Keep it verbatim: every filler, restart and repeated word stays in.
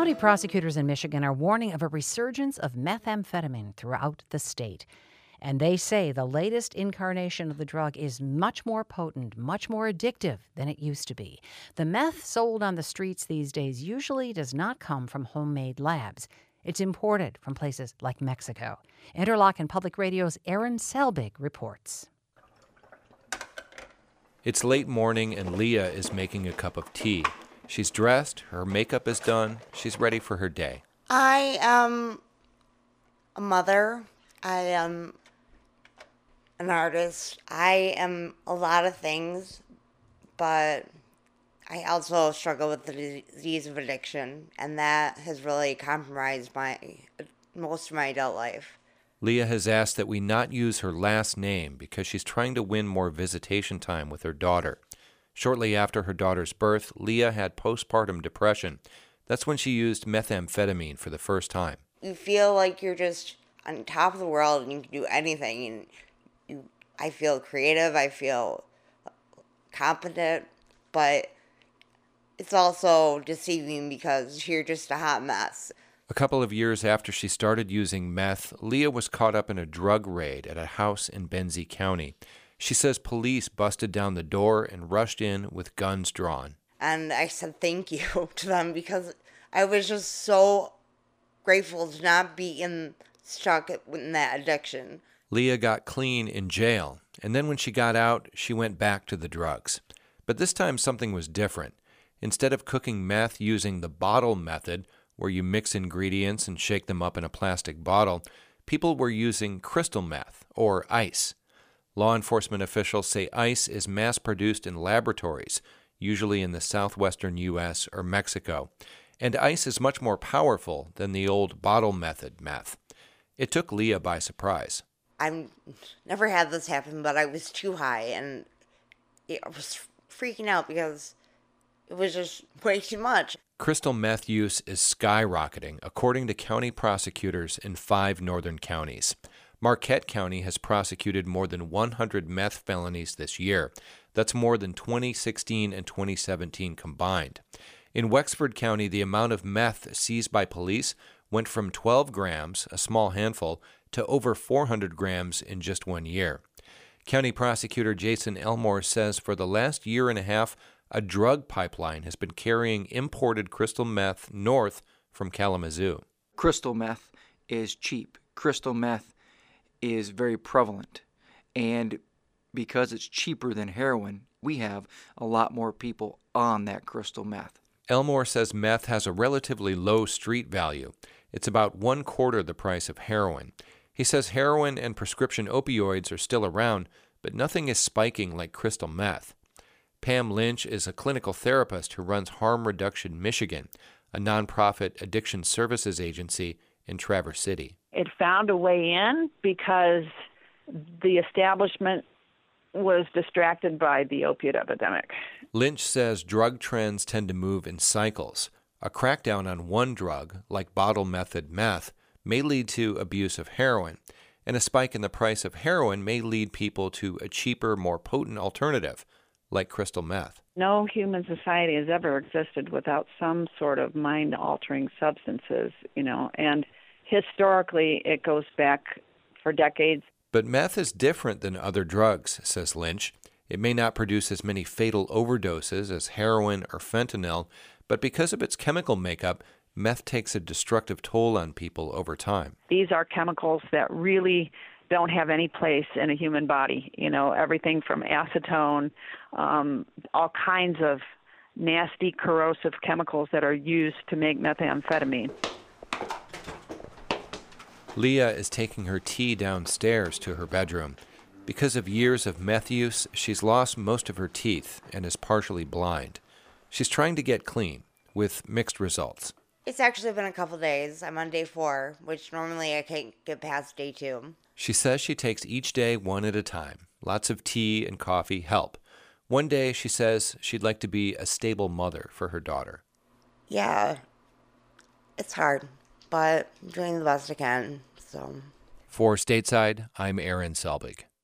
County prosecutors in Michigan are warning of a resurgence of methamphetamine throughout the state. And they say the latest incarnation of the drug is much more potent, much more addictive than it used to be. The meth sold on the streets these days usually does not come from homemade labs. It's imported from places like Mexico. Interlochen Public Radio's Aaron Selbig reports. It's late morning and Leah is making a cup of tea. She's dressed, her makeup is done, she's ready for her day. I am a mother. I am an artist. I am a lot of things, but I also struggle with the disease of addiction, and that has really compromised my most of my adult life. Leah has asked that we not use her last name because she's trying to win more visitation time with her daughter. Shortly after her daughter's birth, Leah had postpartum depression. That's when she used methamphetamine for the first time. You feel like you're just on top of the world and you can do anything. And you, I feel creative, I feel competent, but it's also deceiving because you're just a hot mess. A couple of years after she started using meth, Leah was caught up in a drug raid at a house in Benzie County. She says police busted down the door and rushed in with guns drawn. And I said thank you to them because I was just so grateful to not be in stuck in that addiction. Leah got clean in jail, and then when she got out, she went back to the drugs. But this time something was different. Instead of cooking meth using the bottle method, where you mix ingredients and shake them up in a plastic bottle, people were using crystal meth, or ice. Law enforcement officials say ice is mass-produced in laboratories, usually in the southwestern U S or Mexico, and ice is much more powerful than the old bottle method meth. It took Leah by surprise. I've never had this happen, but I was too high, and I was freaking out because it was just way too much. Crystal meth use is skyrocketing, according to county prosecutors in five northern counties. Marquette County has prosecuted more than one hundred meth felonies this year. That's more than twenty sixteen and twenty seventeen combined. In Wexford County, the amount of meth seized by police went from twelve grams, a small handful, to over four hundred grams in just one year. County Prosecutor Jason Elmore says for the last year and a half, a drug pipeline has been carrying imported crystal meth north from Kalamazoo. Crystal meth is cheap. Crystal meth is very prevalent. And because it's cheaper than heroin, we have a lot more people on that crystal meth. Elmore says meth has a relatively low street value. It's about one quarter the price of heroin. He says heroin and prescription opioids are still around, but nothing is spiking like crystal meth. Pam Lynch is a clinical therapist who runs Harm Reduction Michigan, a nonprofit addiction services agency in Traverse City. It found a way in because the establishment was distracted by the opiate epidemic. Lynch says drug trends tend to move in cycles. A crackdown on one drug, like bottle method meth, may lead to abuse of heroin, and a spike in the price of heroin may lead people to a cheaper, more potent alternative, like crystal meth. No human society has ever existed without some sort of mind-altering substances, you know, and historically it goes back for decades. But meth is different than other drugs, says Lynch. It may not produce as many fatal overdoses as heroin or fentanyl, but because of its chemical makeup, meth takes a destructive toll on people over time. These are chemicals that really don't have any place in a human body. You know, everything from acetone, um, all kinds of nasty corrosive chemicals that are used to make methamphetamine. Leah is taking her tea downstairs to her bedroom. Because of years of meth use, she's lost most of her teeth and is partially blind. She's trying to get clean, with mixed results. It's actually been a couple days. I'm on day four, which normally I can't get past day two. She says she takes each day one at a time. Lots of tea and coffee help. One day, she says she'd like to be a stable mother for her daughter. Yeah, it's hard, but I'm doing the best I can, so. For Stateside, I'm Aaron Selbig.